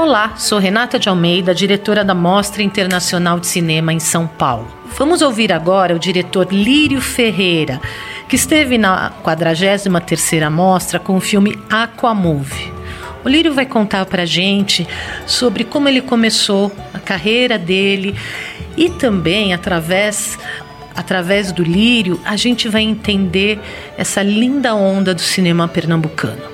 Olá, sou Renata de Almeida, diretora da Mostra Internacional de Cinema em São Paulo. Vamos ouvir agora o diretor Lírio Ferreira, que esteve na 43ª Mostra com o filme Aquamove. O Lírio vai contar pra gente sobre como ele começou a carreira dele e também, através do Lírio, a gente vai entender essa linda onda do cinema pernambucano.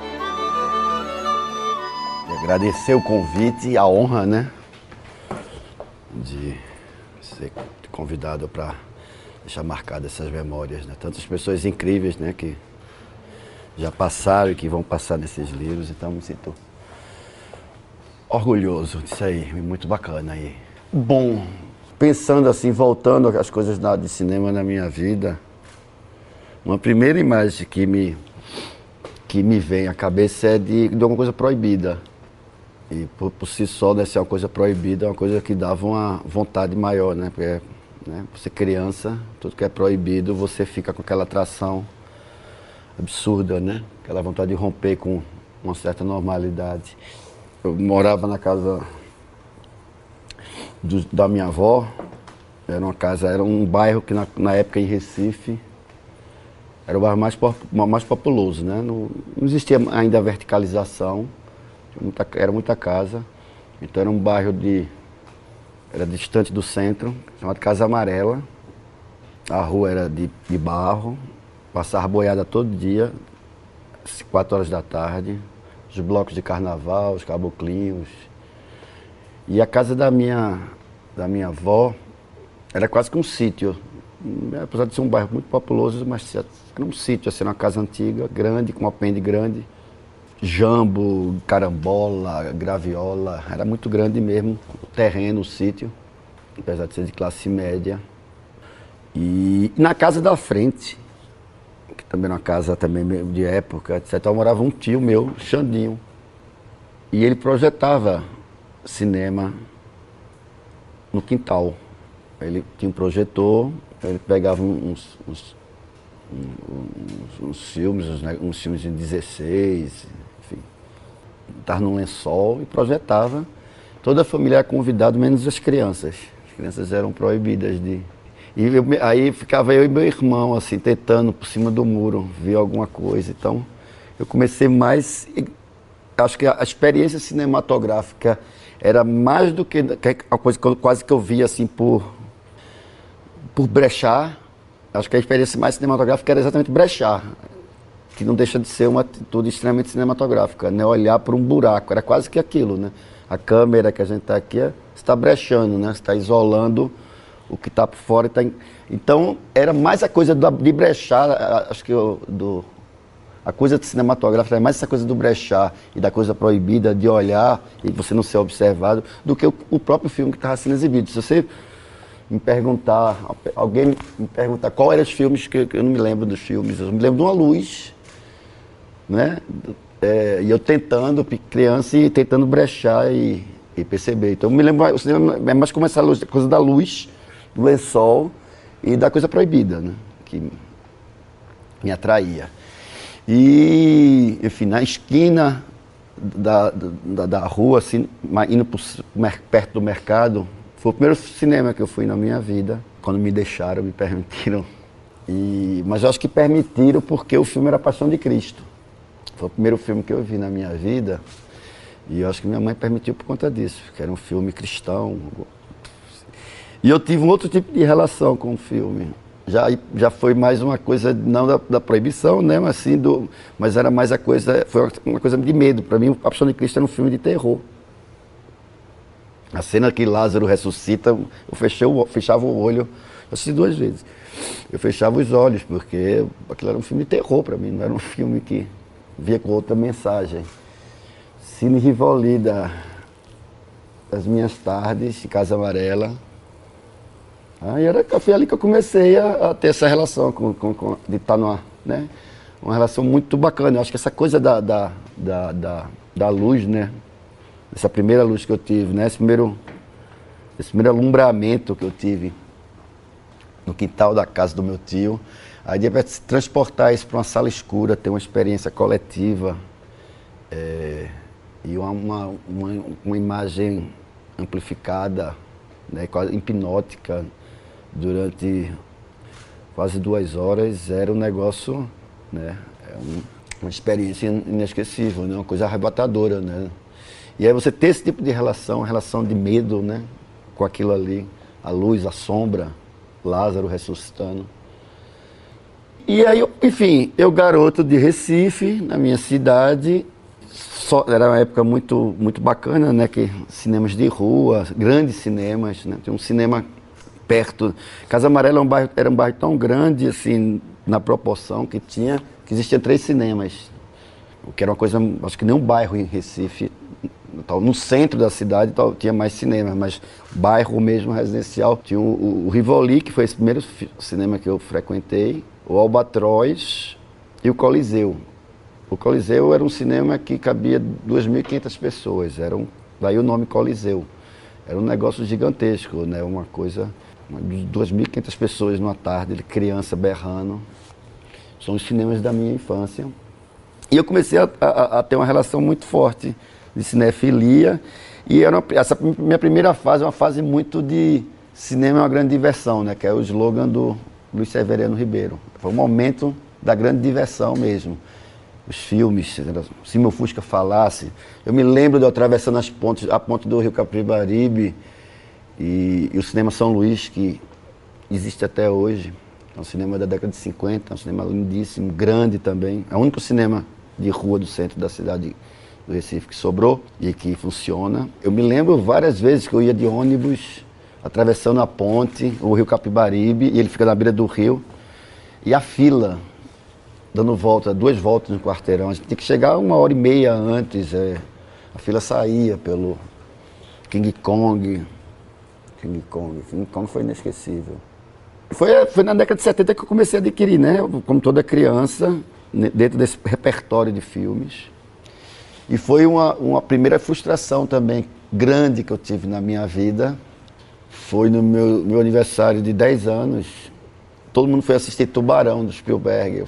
Agradecer o convite e a honra, né, de ser convidado para deixar marcadas essas memórias, né? Tantas pessoas incríveis, né, que já passaram e que vão passar nesses livros, então me sinto orgulhoso disso aí, muito bacana aí. Bom, pensando assim, voltando às coisas de cinema na minha vida, uma primeira imagem que me vem à cabeça é de alguma coisa proibida. E por si só, né, ser uma coisa proibida é uma coisa que dava uma vontade maior, né? Porque, né, você criança, tudo que é proibido, você fica com aquela atração absurda, né? Aquela vontade de romper com uma certa normalidade. Eu morava na casa da minha avó, era um bairro que na época em Recife era o bairro mais populoso, né? Não existia ainda a verticalização. Era muita casa, então era um bairro era distante do centro, chamado Casa Amarela. A rua era de barro, passava boiada todo dia, às 4 horas da tarde, os blocos de carnaval, os caboclinhos. E a casa da minha avó era quase que um sítio, apesar de ser um bairro muito populoso, mas era um sítio, assim, uma casa antiga, grande, com um apêndice grande. Jambo, carambola, graviola, era muito grande mesmo, o terreno, o sítio, apesar de ser de classe média. E na casa da frente, que também era uma casa também de época, etc., morava um tio meu, Xandinho, e ele projetava cinema no quintal. Ele tinha um projetor, ele pegava uns filmes, uns filmes de 16, enfim, estava num lençol e projetava. Toda a família era convidada, menos as crianças. As crianças eram proibidas de... Aí ficava eu e meu irmão, assim, tentando por cima do muro, ver alguma coisa. Então, eu comecei mais... Acho que a experiência cinematográfica era mais do que a coisa quase que eu via, assim, por brechar. Acho que a experiência mais cinematográfica era exatamente brechar, que não deixa de ser uma atitude extremamente cinematográfica, né? Olhar por um buraco, era quase que aquilo, né? A câmera que a gente está aqui, você está brechando, né? Você está isolando o que está por fora. Então, era mais a coisa de brechar, acho que a coisa cinematográfica é mais essa coisa do brechar e da coisa proibida, de olhar e você não ser observado, do que o próprio filme que estava sendo exibido. Se você alguém me perguntar qual eram os filmes, que eu não me lembro dos filmes, eu me lembro de Uma Luz, né? E eu tentando, criança, e tentando brechar e perceber. Então eu me lembro, o cinema é mais como essa coisa da luz, do lençol e da coisa proibida, né? Que me atraía. E, enfim, na esquina da rua, assim, indo perto do mercado, foi o primeiro cinema que eu fui na minha vida, quando me deixaram, me permitiram. Mas eu acho que permitiram porque o filme era Paixão de Cristo. Foi o primeiro filme que eu vi na minha vida e eu acho que minha mãe permitiu por conta disso, que era um filme cristão. E eu tive um outro tipo de relação com o filme. Já foi mais uma coisa, não da proibição, né, mas era mais foi uma coisa de medo. Para mim, Paixão de Cristo era um filme de terror. A cena que Lázaro ressuscita, eu fechava o olho, eu assisti 2 vezes. Eu fechava os olhos, porque aquilo era um filme de terror para mim, não era um filme que via com outra mensagem. Cine Rivoli das minhas tardes, em Casa Amarela. Foi ali que eu comecei a ter essa relação de estar né? Uma relação muito bacana. Eu acho que essa coisa da luz, né? Essa primeira luz que eu tive, né? Esse primeiro alumbramento que eu tive no quintal da casa do meu tio. Aí de repente transportar isso para uma sala escura, ter uma experiência coletiva e uma imagem amplificada, né, quase hipnótica, durante quase 2 horas, era um negócio, né, uma experiência inesquecível, né, uma coisa arrebatadora, né. E aí você ter esse tipo de relação, relação de medo, né, com aquilo ali, a luz, a sombra, Lázaro ressuscitando. E aí, enfim, eu garoto de Recife, na minha cidade, era uma época muito, muito bacana, né, que cinemas de rua, grandes cinemas, né, tem um cinema perto. Casa Amarela era um bairro tão grande, assim, na proporção que existiam 3 cinemas, o que era uma coisa, acho que nenhum bairro em Recife, no centro da cidade tinha mais cinemas, mas bairro mesmo residencial, tinha o Rivoli, que foi esse primeiro cinema que eu frequentei, o Albatroz e o Coliseu. O Coliseu era um cinema que cabia 2.500 pessoas, daí o nome Coliseu. Era um negócio gigantesco, né? Uma coisa, 2.500 pessoas numa tarde, criança berrando. São os cinemas da minha infância. E eu comecei a ter uma relação muito forte de cinefilia, e essa minha primeira fase é uma fase muito de cinema é uma grande diversão, né? Que é o slogan do Luiz Severiano Ribeiro. Foi um momento da grande diversão mesmo. Os filmes, Se Meu Fusca Falasse. Eu me lembro de eu atravessando a ponte do Rio Capibaribe e o Cinema São Luís, que existe até hoje. É um cinema da década de 50, é um cinema lindíssimo, grande também. É o único cinema de rua do centro da cidade do Recife que sobrou e que funciona. Eu me lembro várias vezes que eu ia de ônibus atravessando a ponte, o Rio Capibaribe, e ele fica na beira do rio, e a fila, dando 2 voltas no quarteirão. A gente tinha que chegar 1h30 antes. A fila saía pelo King Kong. King Kong foi inesquecível. Foi na década de 70 que eu comecei a adquirir, né? Como toda criança, dentro desse repertório de filmes. E foi uma primeira frustração também grande que eu tive na minha vida. Foi no meu aniversário de 10 anos. Todo mundo foi assistir Tubarão, do Spielberg.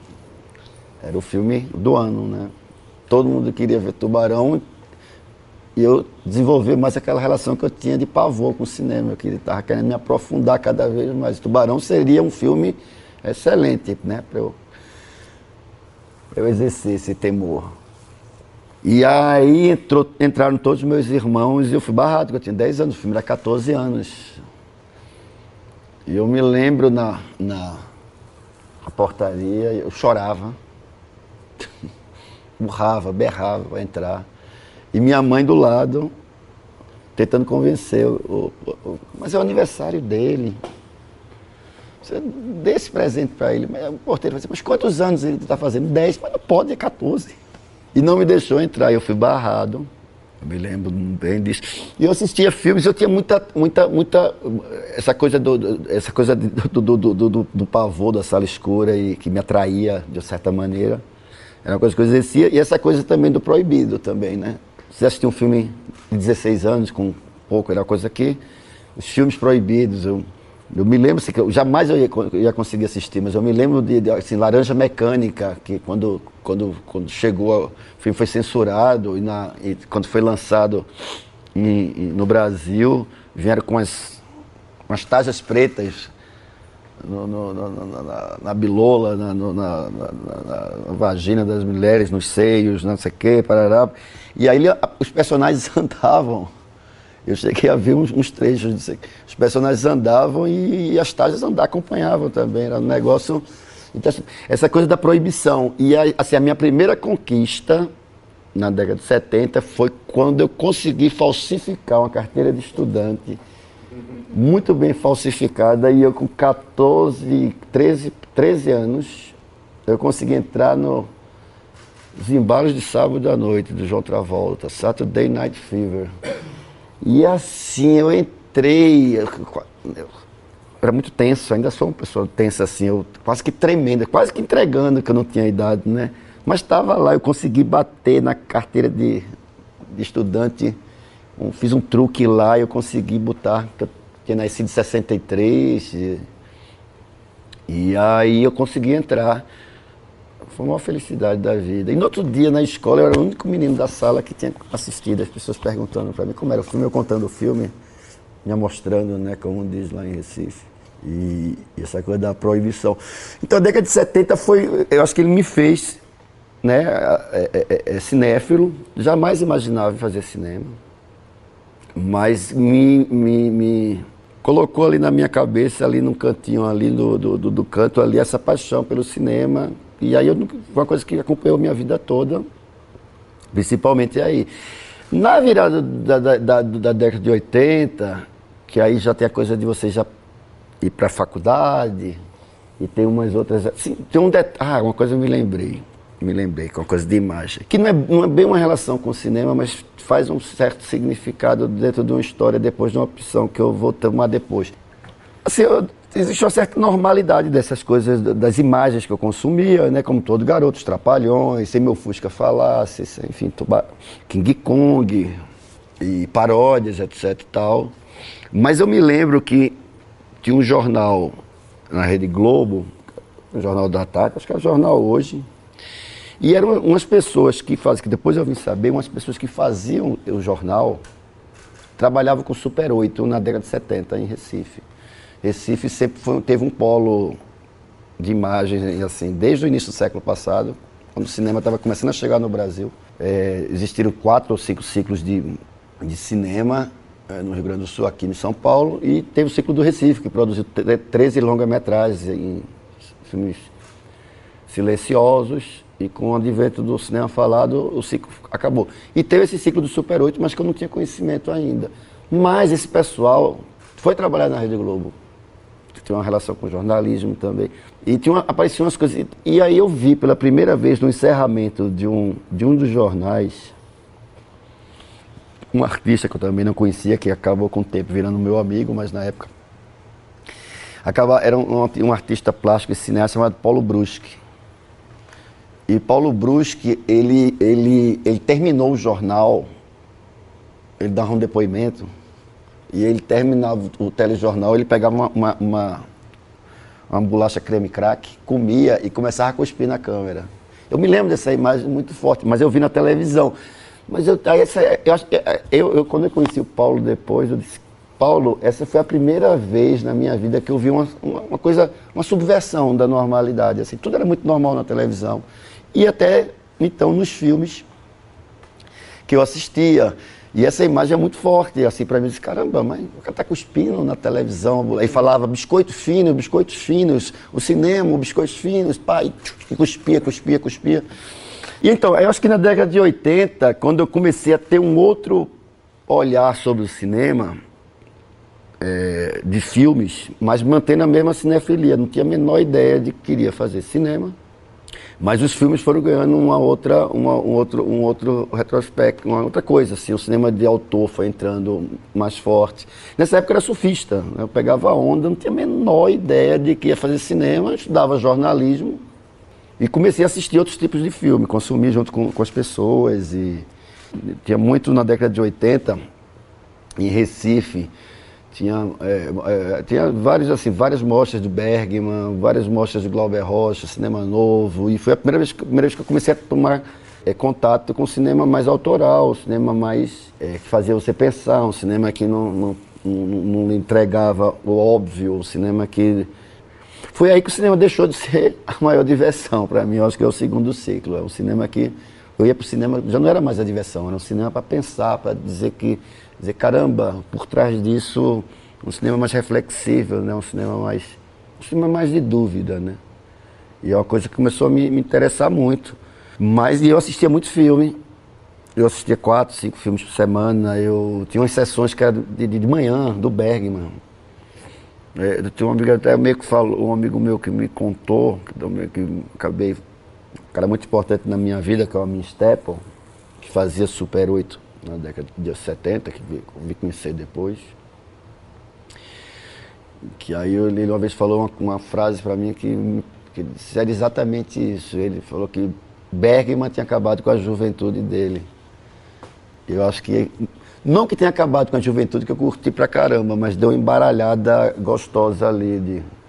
Era o filme do ano, né? Todo mundo queria ver Tubarão e eu desenvolvi mais aquela relação que eu tinha de pavor com o cinema. Eu estava querendo me aprofundar cada vez mais. Tubarão seria um filme excelente, né? Para eu exercer esse temor. E aí entraram todos os meus irmãos e eu fui barrado, porque eu tinha 10 anos, o filme era 14 anos. E eu me lembro na portaria, eu chorava, burrava, berrava para entrar. E minha mãe do lado, tentando convencer, mas é o aniversário dele. Você dê esse presente para ele. Mas o porteiro falou assim, mas quantos anos ele está fazendo? 10, mas não pode, é 14. E não me deixou entrar, eu fui barrado. Eu me lembro bem disso. E eu assistia filmes, eu tinha muita essa coisa do pavor da sala escura e que me atraía de certa maneira. Era uma coisa que eu exercia, e essa coisa também do proibido também, né? Você assistia um filme de 16 anos, com pouco, era uma coisa que os filmes proibidos, eu me lembro assim, que jamais eu ia conseguir assistir, mas eu me lembro de assim, Laranja Mecânica, que quando chegou, o filme foi censurado e quando foi lançado no Brasil, vieram com umas tajas pretas na bilola, na vagina das mulheres, nos seios, não sei o quê, parará. E aí os personagens andavam. Eu cheguei a ver uns trechos disso aqui. Os personagens andavam e as tajas acompanhavam também. Era um negócio... Então, essa coisa da proibição. E assim, a minha primeira conquista, na década de 70, foi quando eu consegui falsificar uma carteira de estudante, muito bem falsificada, e eu com 13 anos, eu consegui entrar nos embalos de sábado à noite, do João Travolta, Saturday Night Fever. E assim, eu entrei, eu era muito tenso, ainda sou uma pessoa tensa assim, eu quase que tremendo, quase que entregando que eu não tinha idade, né? Mas estava lá, eu consegui bater na carteira de estudante, fiz um truque lá, eu consegui botar, que eu tinha nascido em 63, e aí eu consegui entrar. foi uma felicidade da vida. E no outro dia, na escola, eu era o único menino da sala que tinha assistido, as pessoas perguntando para mim como era o filme, eu contando o filme, me mostrando, né, como diz lá em Recife. E essa coisa da proibição. Então a década de 70 foi, eu acho que ele me fez, né, cinéfilo, jamais imaginava fazer cinema, mas me colocou ali na minha cabeça, ali num cantinho ali do canto ali, essa paixão pelo cinema. E aí foi uma coisa que acompanhou minha vida toda, principalmente aí. Na virada da década de 80, que aí já tem a coisa de você já ir para a faculdade, e tem umas outras... Assim, tem uma coisa eu me lembrei, com uma coisa de imagem, que não é bem uma relação com o cinema, mas faz um certo significado dentro de uma história, depois de uma opção que eu vou tomar depois. Assim, existe uma certa normalidade dessas coisas, das imagens que eu consumia, né, como todo garoto, os Trapalhões, Sem Meu Fusca Falasse, enfim, King Kong, e paródias, etc e tal. Mas eu me lembro que tinha um jornal na Rede Globo, um jornal da tarde, acho que é o jornal Hoje, e eram umas pessoas que depois eu vim saber, umas pessoas que faziam o jornal, trabalhavam com Super 8 na década de 70 em Recife. Recife sempre teve um polo de imagens, assim, desde o início do século passado, quando o cinema estava começando a chegar no Brasil. Existiram 4 ou 5 ciclos de cinema no Rio Grande do Sul, aqui em São Paulo, e teve o ciclo do Recife, que produziu 13 longa-metragens em filmes silenciosos, e com o advento do cinema falado, o ciclo acabou. E teve esse ciclo do Super 8, mas que eu não tinha conhecimento ainda. Mas esse pessoal foi trabalhar na Rede Globo, que tinha uma relação com jornalismo também, e apareciam umas coisas, e aí eu vi pela primeira vez no encerramento de um dos jornais, um artista que eu também não conhecia, que acabou com o tempo virando meu amigo, mas na época era um artista plástico e cineasta chamado Paulo Bruschi. E Paulo Bruschi, ele terminou o jornal, ele dava um depoimento, e ele terminava o telejornal, ele pegava uma bolacha creme crack, comia e começava a cuspir na câmera. Eu me lembro dessa imagem muito forte, mas eu vi na televisão. Mas quando eu conheci o Paulo depois, eu disse, Paulo, essa foi a primeira vez na minha vida que eu vi uma coisa, uma subversão da normalidade. Assim, tudo era muito normal na televisão. E até, então, nos filmes que eu assistia. E essa imagem é muito forte, assim, para mim, eu disse, caramba, mas o cara tá cuspindo na televisão. Aí falava biscoitos finos, o cinema, biscoitos finos, pá, e cuspia. E então, eu acho que na década de 80, quando eu comecei a ter um outro olhar sobre o cinema, de filmes, mas mantendo a mesma cinefilia, não tinha a menor ideia de que queria fazer cinema, mas os filmes foram ganhando um outro retrospecto, uma outra coisa, assim, o cinema de autor foi entrando mais forte. Nessa época eu era surfista, né? Eu pegava onda, não tinha a menor ideia de que ia fazer cinema, estudava jornalismo e comecei a assistir outros tipos de filme, consumir junto com as pessoas, e tinha muito na década de 80, em Recife, tinha várias mostras do Bergman, várias mostras do Glauber Rocha, cinema novo, e foi a primeira vez que eu comecei a tomar contato com o cinema mais autoral, o cinema mais que fazia você pensar, um cinema que não entregava o óbvio, o cinema que... Foi aí que o cinema deixou de ser a maior diversão para mim, eu acho que é o segundo ciclo, é um cinema que... Eu ia para o cinema, já não era mais a diversão, era um cinema para pensar, para dizer, caramba, por trás disso, um cinema mais reflexível, né? Um cinema mais de dúvida, né? E é uma coisa que começou a me interessar muito. Mas eu assistia muito filme, eu assistia 4, 5 filmes por semana, eu tinha umas sessões que eram de manhã, do Bergman. Eu tinha um amigo até um amigo meu que me contou, que acabei... Um cara muito importante na minha vida, que é o Amin Steppel, que fazia Super 8 na década de 70, que eu vi conhecer depois. Que aí ele uma vez falou uma frase para mim que era exatamente isso. Ele falou que Bergman tinha acabado com a juventude dele. Eu acho que, não que tenha acabado com a juventude, que eu curti pra caramba, mas deu uma embaralhada gostosa ali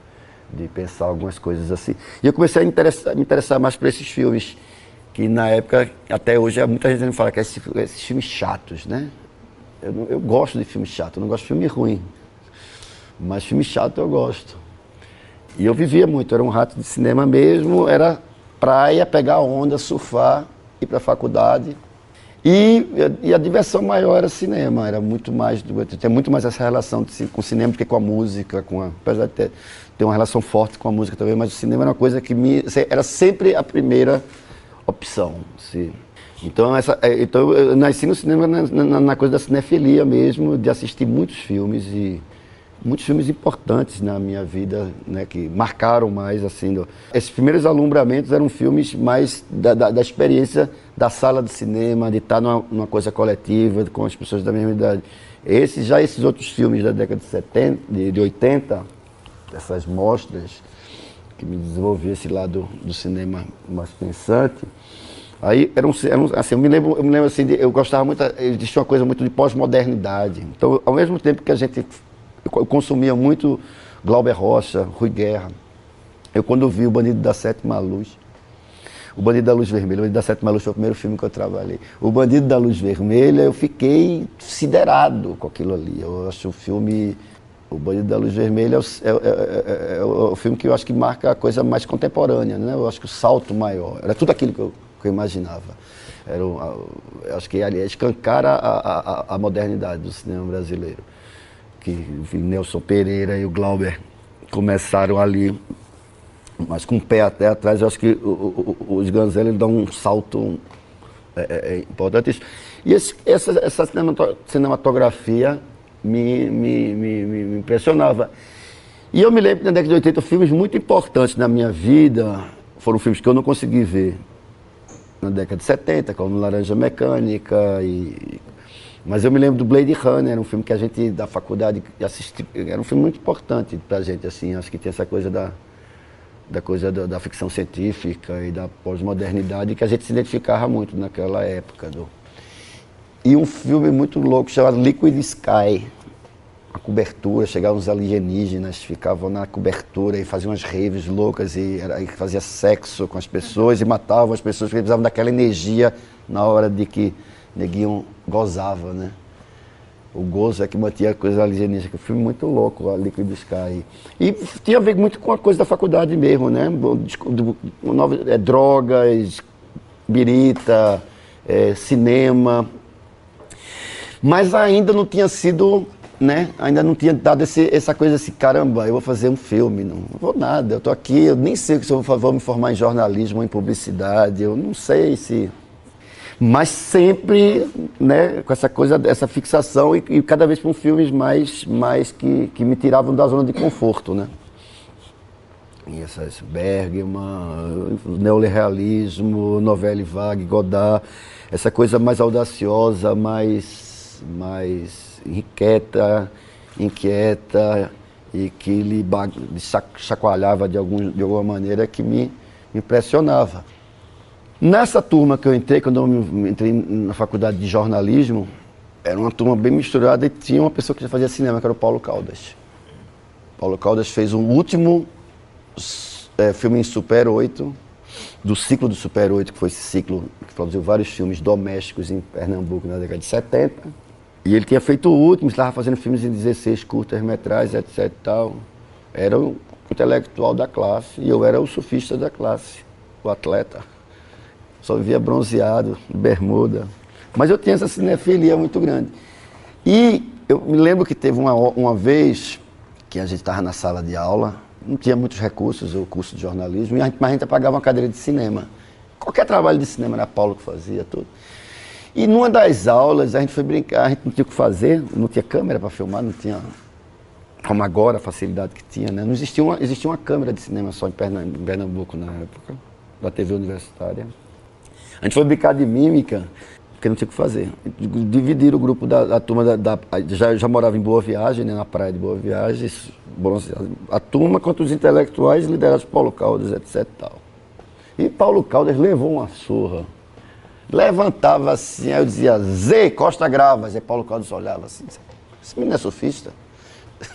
de pensar algumas coisas assim. E eu comecei a me interessar mais por esses filmes, que na época, até hoje, muita gente me fala que esses filmes chatos, né? Eu gosto de filme chato, eu não gosto de filme ruim, mas filme chato eu gosto. E eu vivia muito, era um rato de cinema mesmo, era praia, pegar onda, surfar, ir para a faculdade. E a diversão maior era cinema, era muito mais, tinha muito mais essa relação com o cinema do que com a música, apesar de ter uma relação forte com a música também, mas o cinema era uma coisa que era sempre a primeira opção. Então eu nasci no cinema na coisa da cinefilia mesmo, de assistir muitos filmes importantes na minha vida, né, que marcaram mais, assim. Esses primeiros alumbramentos eram filmes mais da experiência da sala de cinema, de estar numa coisa coletiva, com as pessoas da mesma idade. Esses outros filmes da década de 70, de 80, essas mostras, que me desenvolveu esse lado do cinema mais pensante, aí assim, eu me lembro assim, eu gostava muito, existia uma coisa muito de pós-modernidade. Então, ao mesmo tempo que eu consumia muito Glauber Rocha, Rui Guerra. Eu, quando vi O Bandido da Sétima Luz, O Bandido da Luz Vermelha, O Bandido da Sétima Luz foi o primeiro filme que eu trabalhei. O Bandido da Luz Vermelha, eu fiquei siderado com aquilo ali. Eu acho o filme, O Bandido da Luz Vermelha é o filme que eu acho que marca a coisa mais contemporânea, né? Eu acho que o salto maior, era tudo aquilo que eu imaginava. Eu acho que ali escancara a modernidade do cinema brasileiro. Que o Nelson Pereira e o Glauber começaram ali, mas com o pé até atrás. Eu acho que os Ganzelli dão um salto importante. E essa cinematografia me impressionava. E eu me lembro que na década de 80, filmes muito importantes na minha vida foram filmes que eu não consegui ver na década de 70, como Laranja Mecânica Mas eu me lembro do Blade Runner, era um filme que a gente da faculdade assistiu, era um filme muito importante pra gente, assim, acho que tem essa coisa da ficção científica e da pós-modernidade que a gente se identificava muito naquela época. E um filme muito louco chamado Liquid Sky, a cobertura, chegavam uns alienígenas, ficavam na cobertura e faziam umas raves loucas e fazia sexo com as pessoas e matavam as pessoas porque precisavam daquela energia na hora de que neguinho gozava, né? O gozo é que mantinha a coisa alienígena, que é um filme muito louco, a Liquid Sky. E tinha a ver muito com a coisa da faculdade mesmo, né? Drogas, birita, cinema. Mas ainda não tinha sido, né? Ainda não tinha dado essa coisa assim, caramba, eu vou fazer um filme, não vou nada, eu tô aqui, eu nem sei se eu vou me formar em jornalismo ou em publicidade, eu não sei se... Mas sempre, né, com essa coisa, essa fixação e cada vez com filmes mais que me tiravam da zona de conforto, né? E essas Bergman, neorrealismo, Nouvelle Vague, Godard, essa coisa mais audaciosa, mais inquieta e que lhe chacoalhava de alguma maneira que me impressionava. Nessa turma que eu entrei, quando eu entrei na faculdade de jornalismo, era uma turma bem misturada e tinha uma pessoa que já fazia cinema, que era o Paulo Caldas. Paulo Caldas fez um último filme em Super 8, do ciclo do Super 8, que foi esse ciclo que produziu vários filmes domésticos em Pernambuco na década de 70. E ele tinha feito o último, estava fazendo filmes em 16 curtas-metragens, etc e tal. Era o intelectual da classe e eu era o surfista da classe, o atleta. Só vivia bronzeado, bermuda. Mas eu tinha essa cinefilia muito grande. E eu me lembro que teve uma vez que a gente estava na sala de aula, não tinha muitos recursos, o curso de jornalismo, mas a gente pagava uma cadeira de cinema. Qualquer trabalho de cinema era Paulo que fazia, tudo. E numa das aulas, a gente foi brincar, a gente não tinha o que fazer, não tinha câmera para filmar, não tinha, como agora, a facilidade que tinha, né? Não existia uma câmera de cinema só em Pernambuco na época, da TV universitária. A gente foi brincar de mímica, porque não tinha o que fazer. Dividiram o grupo da turma, já morava em Boa Viagem, né, na praia de Boa Viagem, a turma contra os intelectuais liderados por Paulo Caldas, etc. Tal. E Paulo Caldas levou uma surra. Levantava assim, aí eu dizia, Zé, Costa Gravas. Aí Paulo Caldas olhava assim, esse menino é surfista?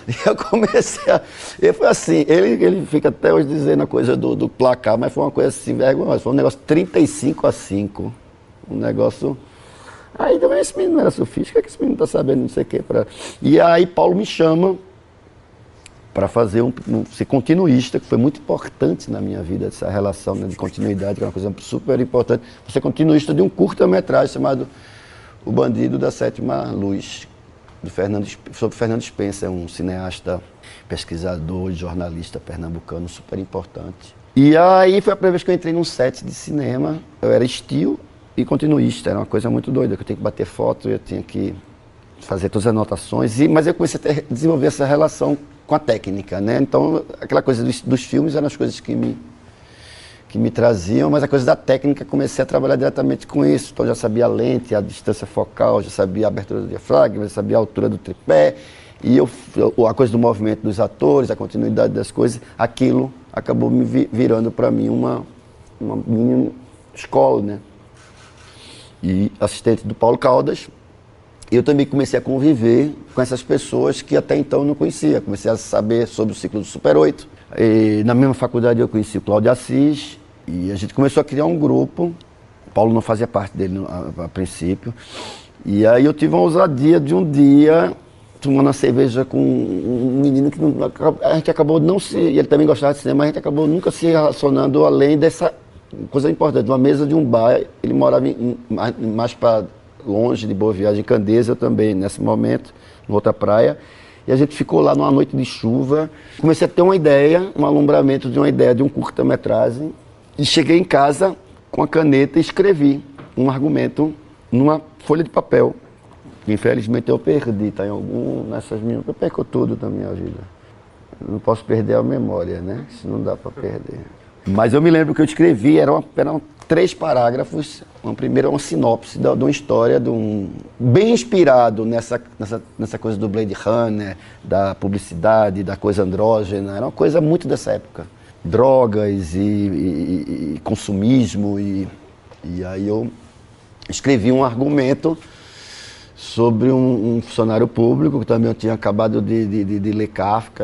E eu comecei a... E foi assim, ele fica até hoje dizendo a coisa do placar, mas foi uma coisa assim, vergonhosa. Foi um negócio 35-5. Um negócio... Aí também esse menino não era sofista, que esse menino tá sabendo, não sei o quê. E aí Paulo me chama para fazer ser continuista, que foi muito importante na minha vida, essa relação, né, de continuidade, que é uma coisa super importante. Ser continuista de um curta-metragem chamado O Bandido da Sétima Luz, sobre Fernando Spencer, um cineasta, pesquisador, jornalista pernambucano super importante. E aí foi a primeira vez que eu entrei num set de cinema. Eu era estilo e continuista, era uma coisa muito doida, que eu tinha que bater foto, eu tinha que fazer todas as anotações, mas eu comecei a desenvolver essa relação com a técnica, né? Então, aquela coisa dos filmes eram as coisas que me traziam, mas a coisa da técnica comecei a trabalhar diretamente com isso. Então, já sabia a lente, a distância focal, já sabia a abertura do diafragma, já sabia a altura do tripé, e a coisa do movimento dos atores, a continuidade das coisas, aquilo acabou me virando para mim uma mini escola, né? E assistente do Paulo Caldas, eu também comecei a conviver com essas pessoas que até então eu não conhecia. Comecei a saber sobre o ciclo do Super 8. E na mesma faculdade eu conheci o Cláudio Assis e a gente começou a criar um grupo. O Paulo não fazia parte dele a princípio. E aí eu tive uma ousadia de um dia, tomando uma cerveja com um menino que a gente acabou não se... Ele também gostava de cinema, mas a gente acabou nunca se relacionando além dessa coisa importante. Uma mesa de um bar, ele morava mais para... longe de Boa Viagem, Candeias, eu também, nesse momento, em outra praia. E a gente ficou lá numa noite de chuva. Comecei a ter uma ideia, um alumbramento de uma ideia de um curta-metragem. E cheguei em casa com a caneta e escrevi um argumento numa folha de papel. Infelizmente eu perdi, tá? Nessas minhas... Eu perco tudo da minha vida. Eu não posso perder a memória, né? Isso não dá para perder. Mas eu me lembro que eu escrevi, eram 3 parágrafos. Primeiro uma sinopse de uma história, bem inspirado nessa coisa do Blade Runner, da publicidade, da coisa andrógena. Era uma coisa muito dessa época. Drogas e consumismo. E aí eu escrevi um argumento sobre um funcionário público, que também eu tinha acabado de ler Kafka,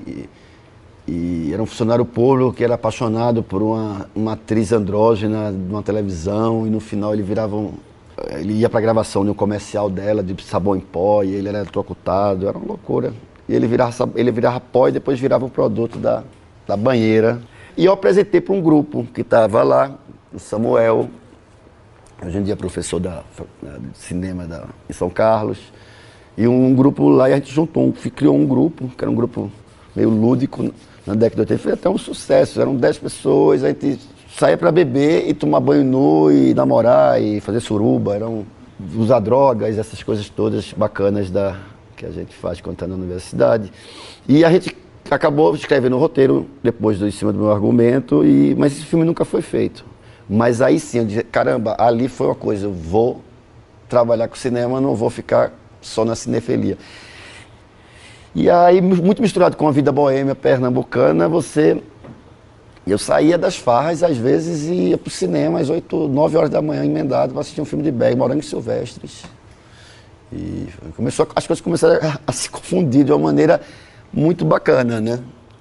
e era um funcionário público que era apaixonado por uma atriz andrógena de uma televisão, e no final ele ia para a gravação de um comercial dela, de sabão em pó, e ele era eletrocutado, era uma loucura. E ele virava pó e depois virava o produto da banheira. E eu apresentei para um grupo que estava lá, o Samuel, hoje em dia professor de cinema em São Carlos, e um grupo lá, e a gente criou um grupo, que era um grupo meio lúdico, na década de 80, foi até um sucesso. Eram 10 pessoas, a gente saía para beber e tomar banho nu e namorar e fazer suruba, usar drogas, essas coisas todas bacanas que a gente faz quando está na universidade. E a gente acabou escrevendo o roteiro depois em cima do meu argumento, mas esse filme nunca foi feito. Mas aí sim, eu disse, caramba, ali foi uma coisa, eu vou trabalhar com cinema, não vou ficar só na cinefilia. E aí, muito misturado com a vida boêmia pernambucana, eu saía das farras, às vezes, e ia pro cinema às 8, 9 horas da manhã, emendado, para assistir um filme de Berg, Morangos Silvestres. E as coisas começaram a se confundir de uma maneira muito bacana, né?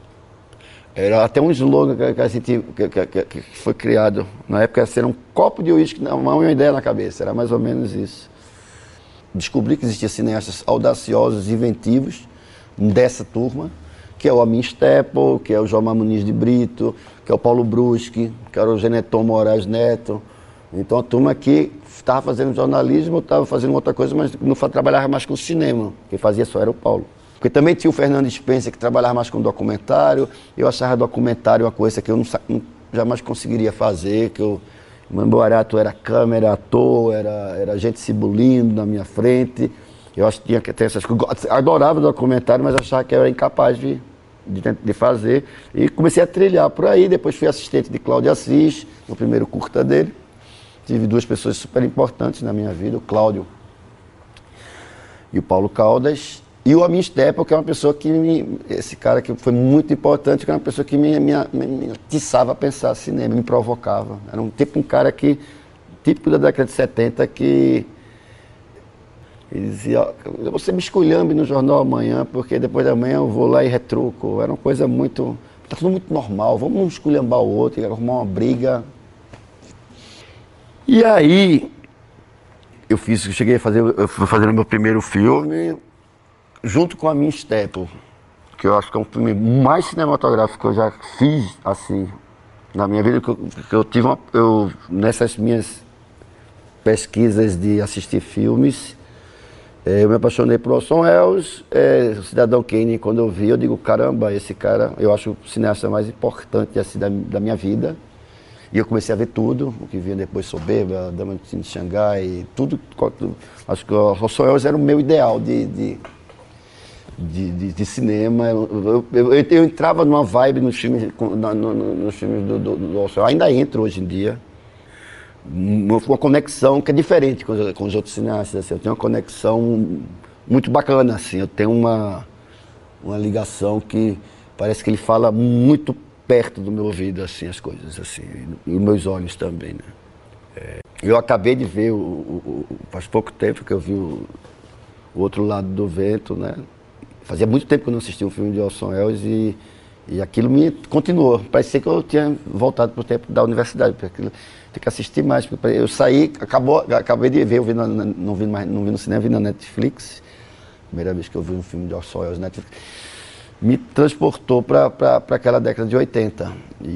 Era até um slogan que foi criado, na época, era um copo de uísque, uma ideia na cabeça, era mais ou menos isso. Descobri que existiam cineastas audaciosos, inventivos, dessa turma, que é o Amin Steppo, que é o João Muniz de Brito, que é o Paulo Bruschi, que era o Geneton Moraes Neto. Então a turma que estava fazendo jornalismo, estava fazendo outra coisa, mas não trabalhava mais com cinema. Quem fazia só era o Paulo. Porque também tinha o Fernando Spencer, que trabalhava mais com documentário. Eu achava documentário uma coisa que eu jamais conseguiria fazer, que o meu barato era câmera, ator, era gente se bulindo na minha frente. Eu acho que tinha que ter essas coisas. Adorava o documentário, mas achava que eu era incapaz de fazer. E comecei a trilhar por aí. Depois fui assistente de Cláudio Assis, no primeiro curta dele. Tive 2 pessoas super importantes na minha vida, o Cláudio e o Paulo Caldas. E o Amin Steppo, que é uma pessoa esse cara que foi muito importante, que é uma pessoa que me atiçava a pensar cinema, me provocava. Era um cara típico da década de 70, que Ele dizia, ó, você me esculhambe no jornal amanhã, porque depois da manhã eu vou lá e retruco. Era uma coisa muito... Tá tudo muito normal, vamos um esculhambar o outro, arrumar uma briga. E aí, eu cheguei a fazer, eu fui fazendo meu primeiro filme, junto com a minha Steppo, que eu acho que é um filme mais cinematográfico que eu já fiz, assim, na minha vida, que eu tive nessas minhas pesquisas de assistir filmes, eu me apaixonei por Orson Welles, o Cidadão Kane, quando eu vi, eu digo, caramba, esse cara, eu acho o cineasta mais importante assim, da minha vida. E eu comecei a ver tudo, o que vinha depois, Soberba, Dama de Xangai, tudo. Acho que o Orson Welles era o meu ideal de cinema. Eu entrava numa vibe nos filmes, nos filmes do Orson Welles, ainda entro hoje em dia. Uma conexão que é diferente com os outros cineastas. Assim. Eu tenho uma conexão muito bacana, assim. Eu tenho uma ligação que parece que ele fala muito perto do meu ouvido, assim, as coisas, assim, e os meus olhos também, né. Eu acabei de ver, faz pouco tempo que eu vi o Outro Lado do Vento, né. Fazia muito tempo que eu não assistia um filme de Orson Welles e aquilo me continuou. Parecia que eu tinha voltado para o tempo da universidade, porque aquilo tem que assistir mais. Eu saí, acabei de ver, não vi no cinema, vi na Netflix. Primeira vez que eu vi um filme de Orson Welles na Netflix. Me transportou para aquela década de 80.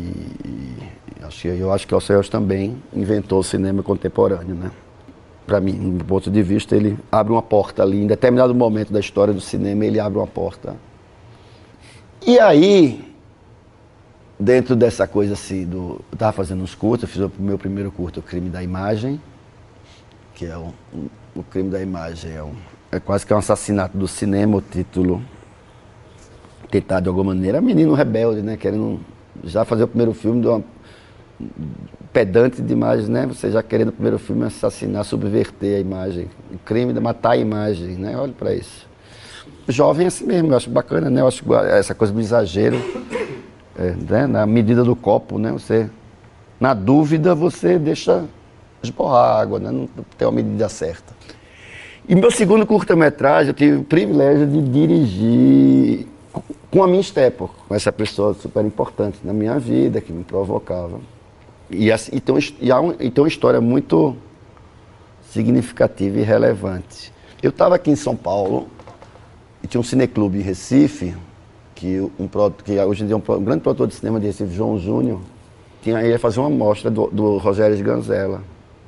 Eu acho que o Orson Welles também inventou o cinema contemporâneo, né? Para mim, do ponto de vista, ele abre uma porta ali. Em determinado momento da história do cinema, ele abre uma porta. E aí, dentro dessa coisa assim, eu estava fazendo uns curtas, eu fiz o meu primeiro curta, O Crime da Imagem, que é o Crime da Imagem, é quase que um assassinato do cinema, o título. Tentar de alguma maneira, menino rebelde, né, querendo já fazer o primeiro filme de uma pedante demais, né, você já querendo o primeiro filme assassinar, subverter a imagem, o crime de matar a imagem, né, olha para isso. Jovem é assim mesmo, eu acho bacana, né, eu acho essa coisa do exagero, né, na medida do copo, né, você, na dúvida, você deixa esborrar a água, né, não tem uma medida certa. E meu segundo curta-metragem, eu tive o privilégio de dirigir com a minha Steppo, com essa pessoa super importante na minha vida, que me provocava. E tem uma história muito significativa e relevante. Eu estava aqui em São Paulo, e tinha um cineclube em Recife, que hoje em dia é um grande produtor de cinema de Recife, João Júnior, ia fazer uma mostra do Rogério Sganzella.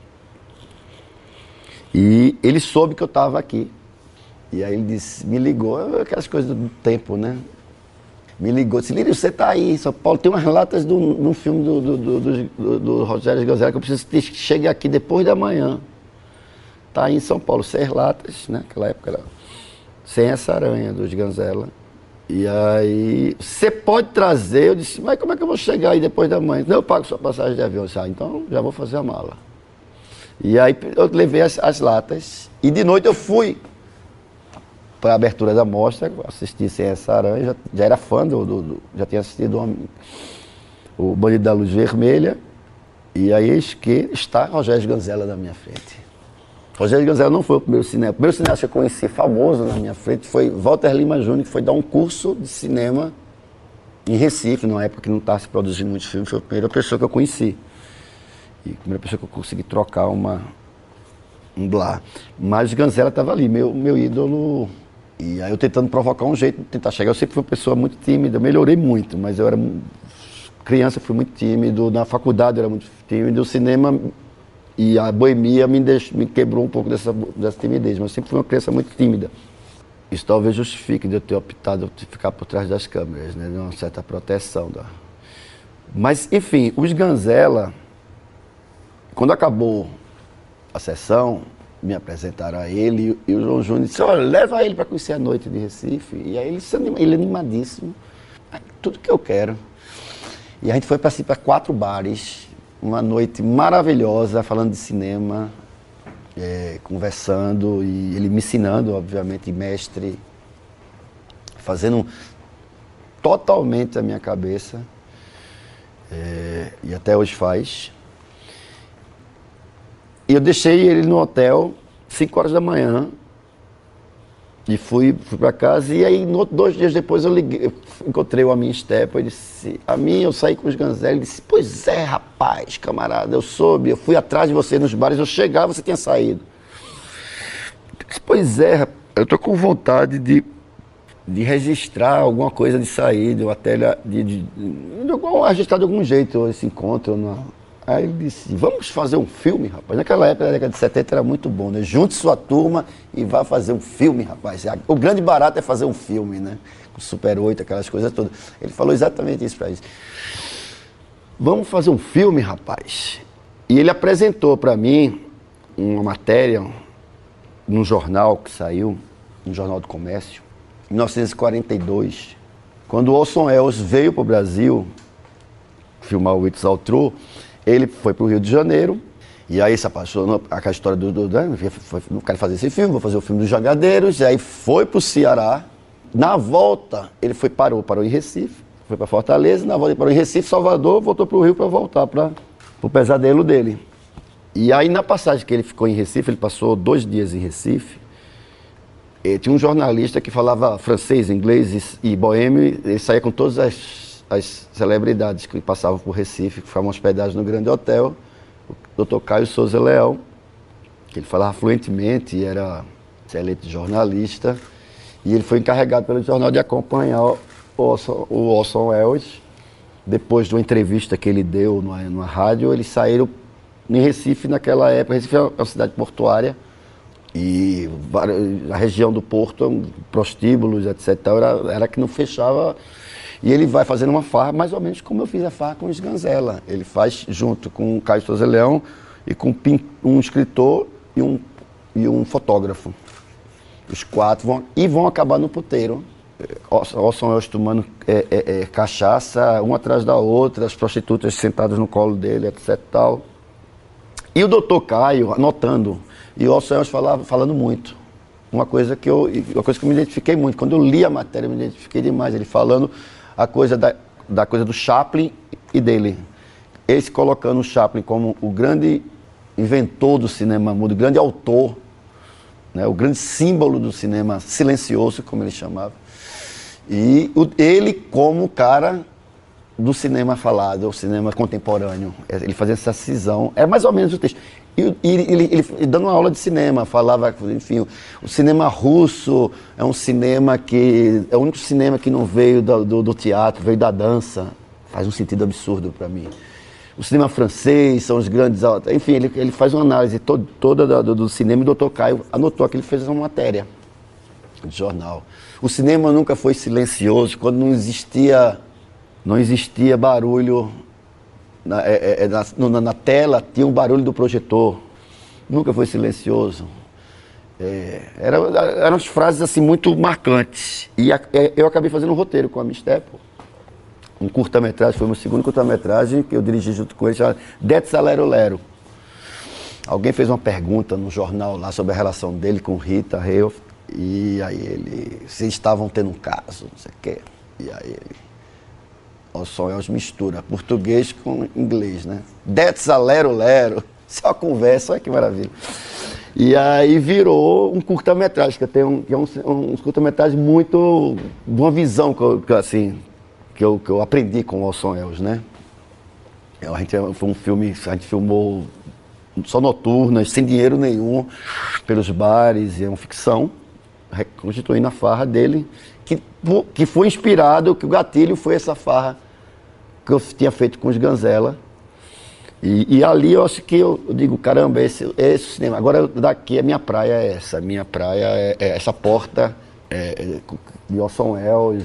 E ele soube que eu estava aqui. E aí ele me ligou, aquelas coisas do tempo, né? Me ligou, disse, Lírio, você está aí em São Paulo, tem umas latas de um filme do Rogério Sganzella que eu preciso que chegue aqui depois da manhã. Está aí em São Paulo, 6 latas, né? Naquela época era Sem essa aranha do Sganzella. E aí, você pode trazer? Eu disse, mas como é que eu vou chegar aí depois da manhã? Não, eu pago sua passagem de avião. Eu disse, então já vou fazer a mala. E aí eu levei as latas e de noite eu fui para a abertura da mostra, assisti Sem Essa Aranha, já era fã já tinha assistido o Bandido da Luz Vermelha, e aí eis que está Rogério Sganzella na minha frente. Rogério Sganzella não foi o primeiro cineasta. O primeiro cineasta que eu conheci famoso na minha frente foi Walter Lima Jr., que foi dar um curso de cinema em Recife, numa época que não estava se produzindo muitos filmes, foi a primeira pessoa que eu conheci. E a primeira pessoa que eu consegui trocar um blá. Mas Sganzella estava ali, meu ídolo. E aí eu tentando provocar um jeito de tentar chegar. Eu sempre fui uma pessoa muito tímida, eu melhorei muito, mas eu era criança, fui muito tímido, na faculdade eu era muito tímido, o cinema e a boemia me quebrou um pouco dessa timidez, mas eu sempre fui uma criança muito tímida. Isso talvez justifique de eu ter optado por ficar por trás das câmeras, né, de uma certa proteção. Mas, enfim, o Sganzella, quando acabou a sessão, me apresentaram a ele e o João Júnior disse, olha, leva ele para conhecer a noite de Recife. E aí ele animadíssimo, tudo que eu quero. E a gente foi para 4 bares, uma noite maravilhosa, falando de cinema, conversando, e ele me ensinando, obviamente, mestre, fazendo totalmente a minha cabeça, e até hoje faz. E eu deixei ele no hotel, 5 horas da manhã, E fui para casa, e aí 2 dias depois eu liguei, eu encontrei o Amin Stepa, ele disse, Amin, eu saí com os Ganzelli, ele disse, pois é, rapaz, camarada, eu soube, eu fui atrás de você nos bares, eu chegava, você tinha saído. Eu disse, pois é, rapaz, eu tô com vontade de registrar alguma coisa de saída, ou até registrar de algum jeito esse encontro. Aí ele disse, vamos fazer um filme, rapaz. Naquela época, na década de 70, era muito bom, né? Junte sua turma e vá fazer um filme, rapaz. O grande barato é fazer um filme, né? Com Super 8, aquelas coisas todas. Ele falou exatamente isso pra gente. Vamos fazer um filme, rapaz. E ele apresentou pra mim uma matéria num jornal que saiu, no Jornal do Comércio, em 1942, quando o Orson Welles veio para o Brasil filmar o It's All True. Ele foi para o Rio de Janeiro, e aí se apaixonou aquela história não quero fazer esse filme, vou fazer o filme dos Jangadeiros, e aí foi para o Ceará. Na volta, ele parou em Recife, foi para Fortaleza, na volta ele parou em Recife, Salvador, voltou para o Rio para voltar para o pesadelo dele. E aí na passagem que ele ficou em Recife, ele passou 2 dias em Recife, tinha um jornalista que falava francês, inglês e boêmio, ele saía com todas as celebridades que passavam por Recife, que ficavam hospedados no Grande Hotel, o Dr. Caio Souza Leão, que ele falava fluentemente, era excelente jornalista, e ele foi encarregado pelo jornal de acompanhar o Orson Welles. Depois de uma entrevista que ele deu numa rádio, eles saíram em Recife naquela época. Recife é uma cidade portuária, e a região do porto, prostíbulos, etc., era que não fechava. E ele vai fazendo uma farra, mais ou menos como eu fiz a farra com os Ganzella. Ele faz junto com o Caio Souza Leão e com um escritor e um fotógrafo. Os 4 vão acabar no puteiro. Orson Welles tomando cachaça, uma atrás da outra, as prostitutas sentadas no colo dele, etc. Tal. E o doutor Caio anotando, e o Orson Welles falando muito. Uma coisa que eu me identifiquei muito. Quando eu li a matéria, eu me identifiquei demais. Ele falando a coisa da coisa do Chaplin e dele. Esse colocando o Chaplin como o grande inventor do cinema mudo, o grande autor, né, o grande símbolo do cinema silencioso, como ele chamava. E ele como cara do cinema falado, o cinema contemporâneo. Ele fazia essa cisão. É mais ou menos o texto. E ele dando uma aula de cinema, falava, enfim, o cinema russo é um cinema que... É o único cinema que não veio do teatro, veio da dança. Faz um sentido absurdo para mim. O cinema francês são os grandes... Enfim, ele faz uma análise toda do cinema, e o Dr. Caio anotou que ele fez uma matéria de jornal. O cinema nunca foi silencioso, quando não existia barulho... Na tela tinha um barulho do projetor, nunca foi silencioso. Eram as frases assim muito marcantes. E eu acabei fazendo um roteiro com a Amin Stepa, um curta-metragem, foi o meu segundo curta-metragem que eu dirigi junto com ele, chamado That's a Lero Lero. Alguém fez uma pergunta no jornal lá sobre a relação dele com Rita Hayworth, e aí vocês estavam tendo um caso, não sei o quê, e aí Orson Welles mistura português com inglês, né? That's a Lero Lero. Isso é uma conversa, olha que maravilha. E aí virou um curta-metragem, que é um curta-metragem muito... de uma visão que eu aprendi com o Orson Welles, né? Foi um filme, a gente filmou só noturnas, sem dinheiro nenhum, pelos bares, e é uma ficção, reconstituindo a farra dele, que foi inspirado, que o gatilho foi essa farra que eu tinha feito com os Ganzella. E ali eu acho que eu digo, caramba, esse cinema. Agora daqui a minha praia é essa. A minha praia é essa porta de Orson Welles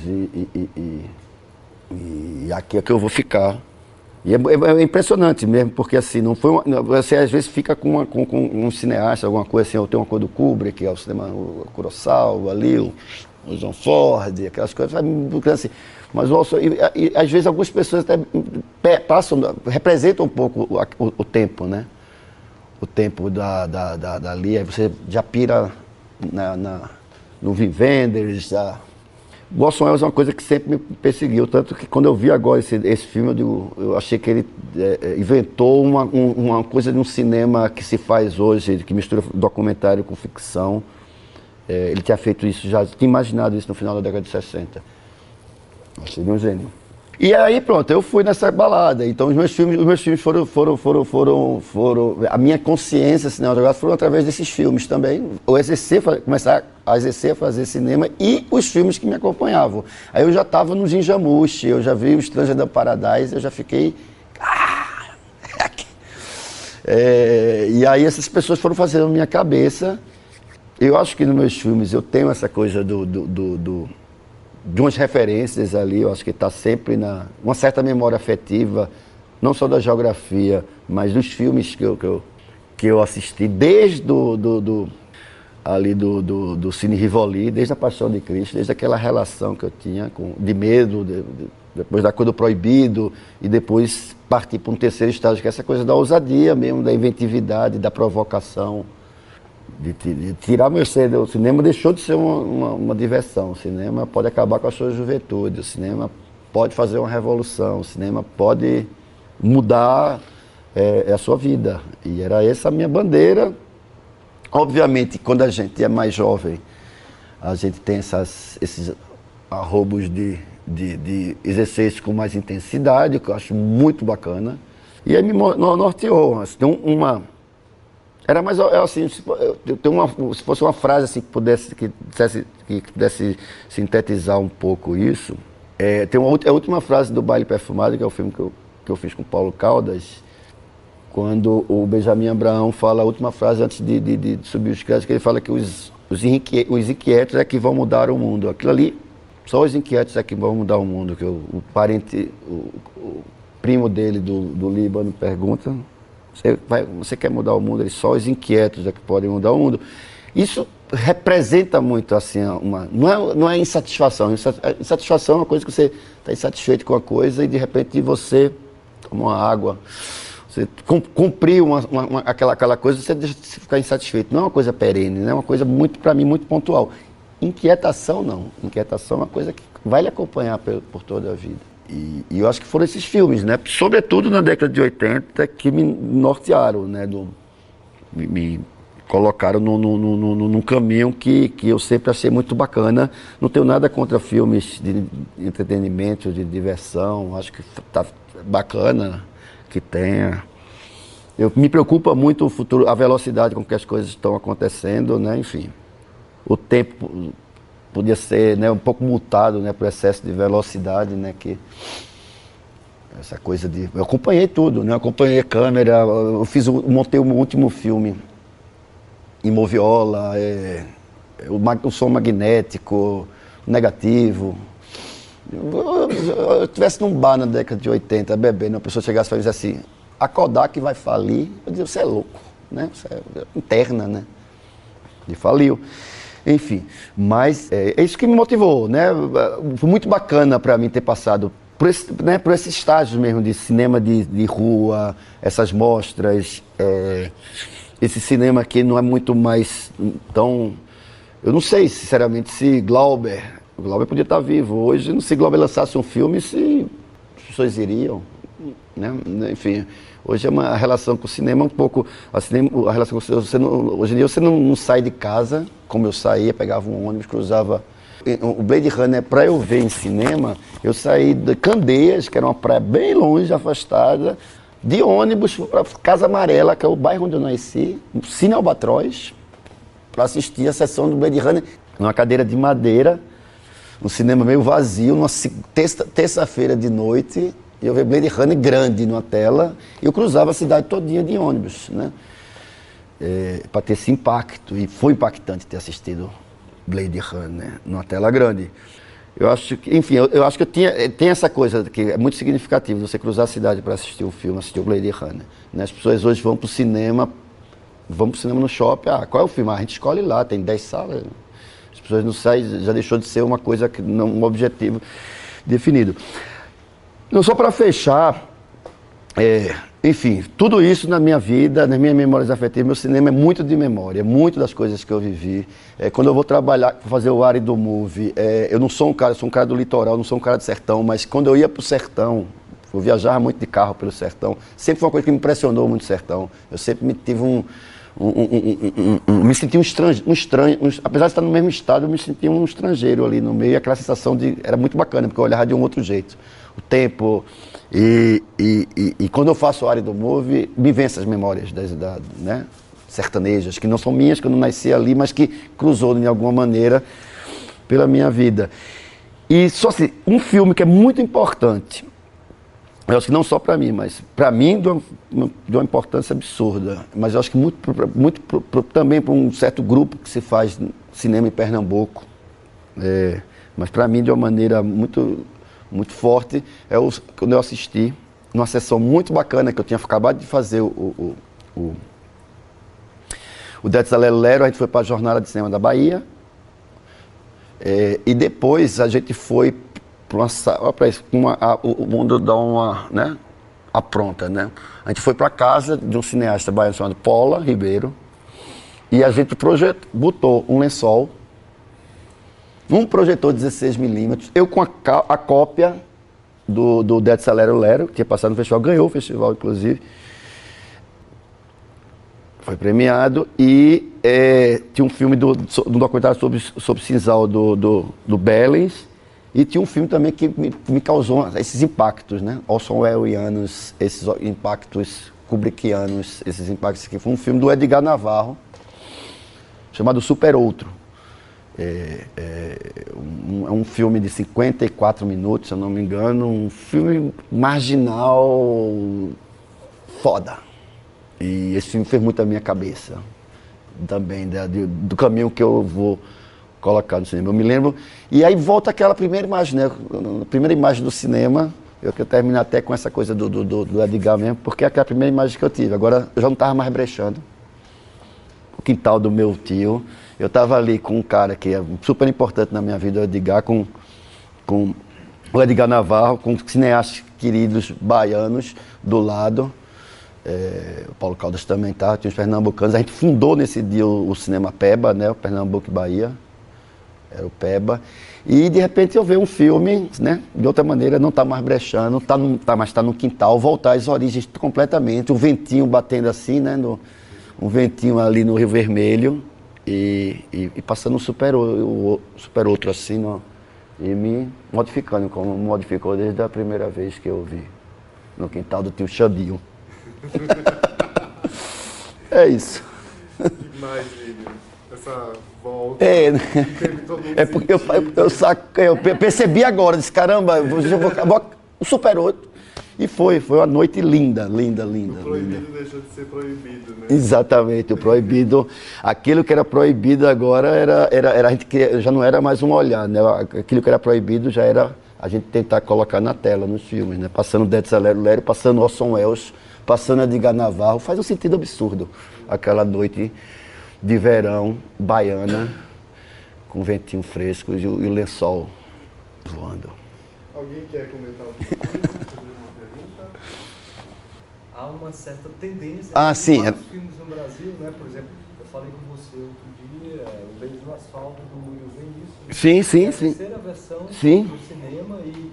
e aqui é que eu vou ficar. E é impressionante mesmo, porque assim, não foi você às vezes fica com um cineasta, alguma coisa assim, eu tenho uma coisa do Kubrick, que é o cinema, o Kurosawa ali, o John Ford, aquelas coisas, assim. Mas e às vezes algumas pessoas até representam um pouco o tempo, né? O tempo dali, aí você já pira no Wim Wenders. O Orson Welles é uma coisa que sempre me perseguiu, tanto que quando eu vi agora esse filme, eu achei que ele inventou uma coisa de um cinema que se faz hoje, que mistura documentário com ficção, Ele tinha feito isso, já tinha imaginado isso no final da década de 60. Achei ele um gênio. E aí pronto, eu fui nessa balada. Então os meus filmes foram a minha consciência cinematográfica foram através desses filmes também. Começar a exercer a fazer cinema e os filmes que me acompanhavam. Aí eu já estava no Ginjamushi, eu já vi o Stranger da Paradise, eu já fiquei... e aí essas pessoas foram fazendo a minha cabeça. Eu acho que nos meus filmes eu tenho essa coisa de umas referências ali, eu acho que está sempre uma certa memória afetiva, não só da geografia, mas dos filmes que eu assisti, desde do Cine Rivoli, desde a Paixão de Cristo, desde aquela relação que eu tinha de medo, depois da Cor do Proibido, e depois partir para um terceiro estágio, que é essa coisa da ousadia mesmo, da inventividade, da provocação. De tirar meu cedo. O cinema deixou de ser uma diversão. O cinema pode acabar com a sua juventude. O cinema pode fazer uma revolução. O cinema pode mudar a sua vida. E era essa a minha bandeira. Obviamente, quando a gente é mais jovem, a gente tem esses arrobos de exercer isso com mais intensidade, que eu acho muito bacana. E aí me norteou. Tem era mais assim, se fosse uma frase assim, que pudesse sintetizar um pouco isso. Tem a última frase do Baile Perfumado, que é o filme que eu fiz com Paulo Caldas, quando o Benjamin Abraão fala a última frase antes de subir os créditos, que ele fala que os inquietos é que vão mudar o mundo. Aquilo ali, só os inquietos é que vão mudar o mundo. Que o primo dele do Líbano pergunta... Você quer mudar o mundo? Eles só os inquietos é que podem mudar o mundo. Isso representa muito assim, não é insatisfação. Insatisfação é uma coisa que você está insatisfeito com a coisa e de repente você, como uma água, você cumpriu aquela coisa, você deixa de ficar insatisfeito. Não é uma coisa perene, não é uma coisa para mim muito pontual. Inquietação não. Inquietação é uma coisa que vai lhe acompanhar por toda a vida. E eu acho que foram esses filmes, né? Sobretudo na década de 80, que me nortearam, né? Me colocaram num caminho que eu sempre achei muito bacana. Não tenho nada contra filmes de entretenimento, de diversão. Acho que tá bacana que tenha. Me preocupa muito o futuro, a velocidade com que as coisas estão acontecendo, né? Enfim, o tempo podia ser, né, um pouco multado, né, por excesso de velocidade, né, que essa coisa de... Eu acompanhei tudo, né, eu acompanhei câmera, montei o último filme em moviola, o som magnético, negativo. Eu estivesse num bar na década de 80, bebendo, uma pessoa chegasse e dissesse assim, a Kodak vai falir, eu dizia, você é louco, né, você é interna, né, e faliu. Enfim, mas é isso que me motivou, né? Foi muito bacana para mim ter passado por esse estágio mesmo de cinema de rua, essas mostras, esse cinema que não é muito mais tão... Eu não sei, sinceramente, se Glauber podia estar vivo hoje, não sei se Glauber lançasse um filme, se as pessoas iriam, né? Enfim... Hoje é uma relação com o cinema um pouco... A relação com hoje em dia você não sai de casa, como eu saía, pegava um ônibus, cruzava... O Blade Runner, para eu ver em cinema, eu saí de Candeias, que era uma praia bem longe, afastada, de ônibus para Casa Amarela, que é o bairro onde eu nasci, Cine Albatroz, para assistir a sessão do Blade Runner, numa cadeira de madeira, um cinema meio vazio, numa terça-feira de noite... Eu vi Blade Runner grande numa tela e eu cruzava a cidade todinha de ônibus, né? Para ter esse impacto. E foi impactante ter assistido Blade Runner numa tela grande. Eu acho que, enfim, eu acho que tem essa coisa que é muito significativa, você cruzar a cidade para assistir o filme, assistir o Blade Runner, né? As pessoas hoje vão para o cinema no shopping, qual é o filme? A gente escolhe lá, tem 10 salas. As pessoas não saem, já deixou de ser uma coisa, um objetivo definido. Não, só para fechar, enfim, tudo isso na minha vida, nas minhas memórias afetivas, meu cinema é muito de memória, muito das coisas que eu vivi. Quando eu vou trabalhar, fazer o Árido Movie, eu não sou um cara, eu sou um cara do litoral, não sou um cara do sertão, mas quando eu ia para o sertão, eu viajava muito de carro pelo sertão, sempre foi uma coisa que me impressionou muito o sertão. Eu sempre tive me senti um estranho, apesar de estar no mesmo estado, eu me senti um estrangeiro ali no meio, e aquela sensação era muito bacana, porque eu olhava de um outro jeito. O tempo, e quando eu faço a área do Move, me vem essas memórias né, sertanejas, que não são minhas, que eu não nasci ali, mas que cruzou de alguma maneira pela minha vida. E só assim, um filme que é muito importante, eu acho que não só para mim, mas para mim de uma importância absurda, mas eu acho que também para um certo grupo que se faz cinema em Pernambuco, mas para mim de uma maneira muito forte, quando eu assisti numa sessão muito bacana que eu tinha acabado de fazer o Dete Lero Lero, a gente foi para a Jornada de Cinema da Bahia, e depois a gente foi o mundo dá uma, né, apronta, né? A gente foi para casa de um cineasta baiano chamado Paula Ribeiro e a gente botou um lençol, um projetor 16mm, eu com a cópia do Dete Lero Lero, que tinha passado no festival, ganhou o festival inclusive, foi premiado, e tinha um filme do documentário sobre Cinzal do Bellens. E tinha um filme também que me causou esses impactos, né? Orson Wellesianos, esses impactos kubrickianos, esses impactos que foi um filme do Edgar Navarro, chamado Super Outro. É um filme de 54 minutos, se eu não me engano, um filme marginal foda. E esse filme fez muito a minha cabeça também, do caminho que eu vou colocar no cinema. Eu me lembro, e aí volta aquela primeira imagem, né? A primeira imagem do cinema, eu quero terminar até com essa coisa do Edgar mesmo, porque é aquela primeira imagem que eu tive. Agora eu já não estava mais brechando. O quintal do meu tio, eu estava ali com um cara que é super importante na minha vida, o Edgar, com o Edgar Navarro, com cineastas queridos baianos do lado. O Paulo Caldas também estava, tinha os pernambucanos. A gente fundou nesse dia o Cinema Peba, né? O Pernambuco e Bahia. Era o Peba, e de repente eu vejo um filme, né, de outra maneira, não está mais brechando, mas está no quintal, voltar às origens completamente, o ventinho batendo assim, né, um ventinho ali no Rio Vermelho, e passando um super outro assim, e me modificando, como modificou desde a primeira vez que eu vi, no quintal do tio Xandinho. É isso. Que mais, Lívio? Essa volta. Porque eu percebi agora, disse, caramba, o Super 8. E foi uma noite linda. O proibido deixou de ser proibido, né? Exatamente, o proibido. Aquilo que era proibido agora era a gente já não era mais um olhar, né? Aquilo que era proibido já era a gente tentar colocar na tela, nos filmes, né? Passando Dete Lero Lero, passando Orson Welles, passando Edgar Navarro, faz um sentido absurdo. Aquela noite de verão, baiana, com ventinho fresco e o lençol voando. Alguém quer comentar fazer uma pergunta? Há uma certa tendência sim, vários filmes no Brasil, né? Por exemplo, eu falei com você outro dia, o Beijo no Asfalto do Will Smith. Sim. É a terceira versão do cinema e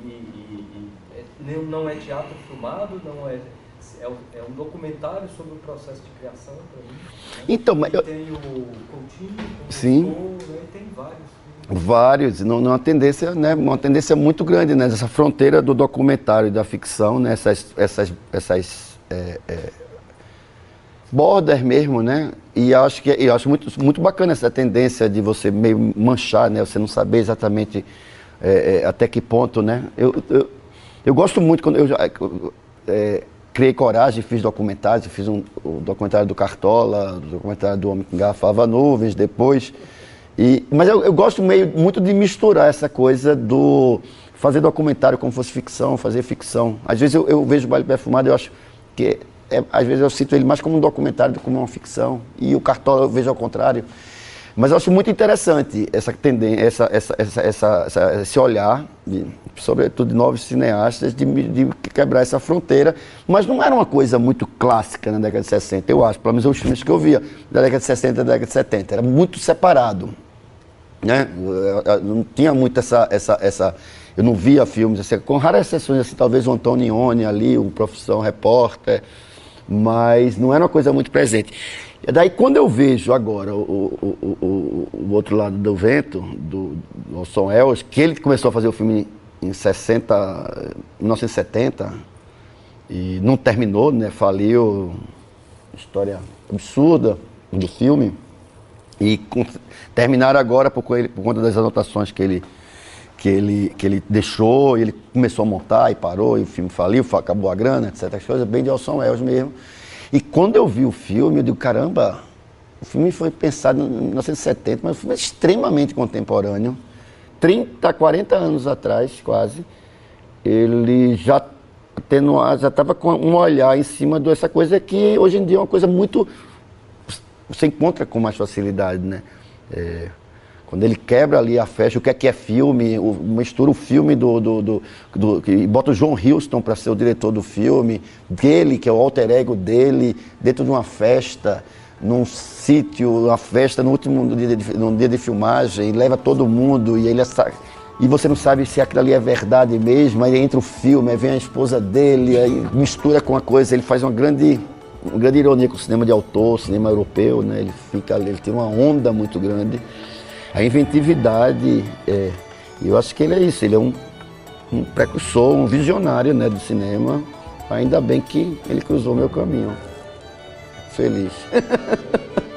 não é teatro filmado, não é um documentário sobre o processo de criação para mim. Né? Então, tem o Coutinho, né? E tem vários. Vários, uma tendência, né? Uma tendência muito grande, né? Essa fronteira do documentário e da ficção, né? Essas borders mesmo, né? E eu acho muito bacana essa tendência de você meio manchar, né? Você não saber exatamente até que ponto, né? Eu gosto muito quando criei coragem, fiz documentários, fiz o documentário do Cartola, o documentário do Homem que Engarrafava Nuvens, depois. Mas eu gosto muito de misturar essa coisa do fazer documentário como fosse ficção, fazer ficção. Às vezes eu vejo o Baile Perfumado e eu acho que, às vezes eu cito ele mais como um documentário do que como uma ficção. E o Cartola eu vejo ao contrário. Mas eu acho muito interessante essa tendência, esse olhar, sobretudo de novos cineastas, de quebrar essa fronteira. Mas não era uma coisa muito clássica na década de 60, eu acho. Pelo menos os filmes que eu via da década de 60 e da década de 70. Era muito separado. Né? Eu não tinha muito eu não via filmes, assim, com raras exceções, assim, talvez o Antonioni ali, o Profissão Repórter. mas não era uma coisa muito presente. E daí quando eu vejo agora o outro lado do vento, do Orson Welles, que ele começou a fazer o filme em 1970 e não terminou, né? Faliu, história absurda do filme. E terminaram agora por conta das anotações que ele deixou, e ele começou a montar e parou, e o filme faliu, acabou a grana, etc. As coisas bem de Orson Welles mesmo. E quando eu vi o filme, eu digo, caramba, o filme foi pensado em 1970, mas o filme é extremamente contemporâneo. 30, 40 anos atrás, quase, ele já estava com um olhar em cima dessa coisa que hoje em dia é uma coisa muito... Você encontra com mais facilidade, né? Quando ele quebra ali a festa, o que é filme, mistura o filme e bota o John Huston para ser o diretor do filme, dele, que é o alter ego dele, dentro de uma festa, num sítio, uma festa no dia de filmagem, leva todo mundo e você não sabe se aquilo ali é verdade mesmo, aí entra o filme, aí vem a esposa dele, aí mistura com a coisa, ele faz uma grande ironia com o cinema de autor, o cinema europeu, né? Ele fica ali, ele tem uma onda muito grande. A inventividade, eu acho que ele é isso, ele é um precursor, um visionário, né, do cinema. Ainda bem que ele cruzou meu caminho. Feliz.